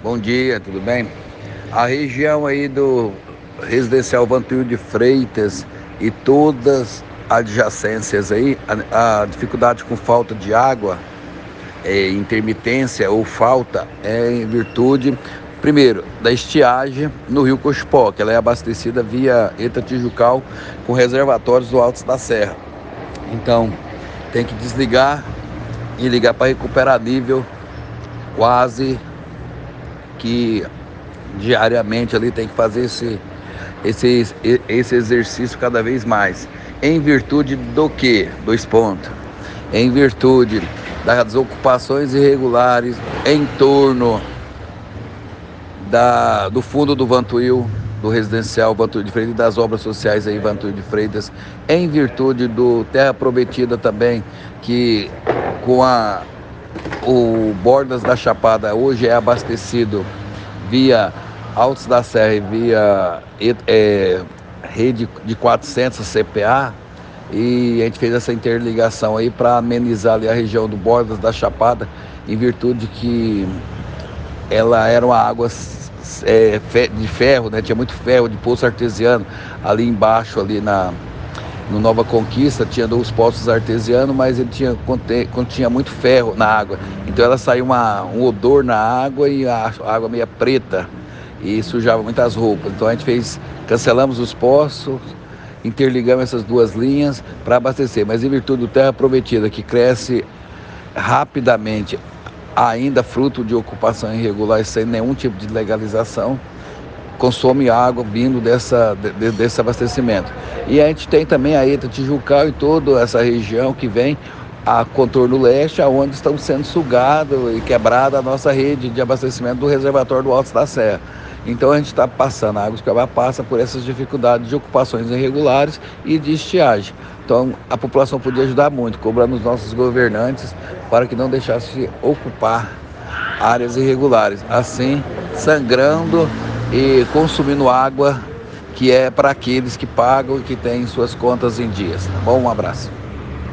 Bom dia, tudo bem? A região aí do residencial Vantuil de Freitas e todas as adjacências aí, a dificuldade com falta de água, intermitência ou falta é em virtude, primeiro, da estiagem no rio Cochipó, que ela é abastecida via Eta Tijucal com reservatórios do Altos da Serra. Então, tem que desligar e ligar para recuperar nível quase que diariamente ali, tem que fazer esse exercício cada vez mais. Em virtude do quê? Dois pontos. Em virtude das ocupações irregulares em torno do fundo do Vantuil, do residencial Vantuil de Freitas e das obras sociais aí Vantuil de Freitas, em virtude do Terra Prometida também, que com o Bordas da Chapada hoje é abastecido via Altos da Serra e via rede de 400 CPA, e a gente fez essa interligação aí para amenizar ali a região do Bordas da Chapada, em virtude que ela era uma água de ferro, né? Tinha muito ferro de poço artesiano ali embaixo, ali no Nova Conquista, tinha 2 poços artesianos, mas ele continha muito ferro na água. Então ela saiu um odor na água e a água meio preta e sujava muitas roupas. Então a gente cancelamos os poços, interligamos essas 2 linhas para abastecer. Mas em virtude do Terra Prometida, que cresce rapidamente, ainda fruto de ocupação irregular sem nenhum tipo de legalização, consome água vindo desse abastecimento. E a gente tem também a Eta Tijucal e toda essa região que vem a contorno leste, onde estão sendo sugado e quebrada a nossa rede de abastecimento do reservatório do Altos da Serra. Então a gente está passando, a Água de Cuiabá passa por essas dificuldades de ocupações irregulares e de estiagem. Então a população podia ajudar muito, cobrando os nossos governantes para que não deixassem de ocupar áreas irregulares, assim sangrando e consumindo água que é para aqueles que pagam e que têm suas contas em dias. Tá bom? Um abraço.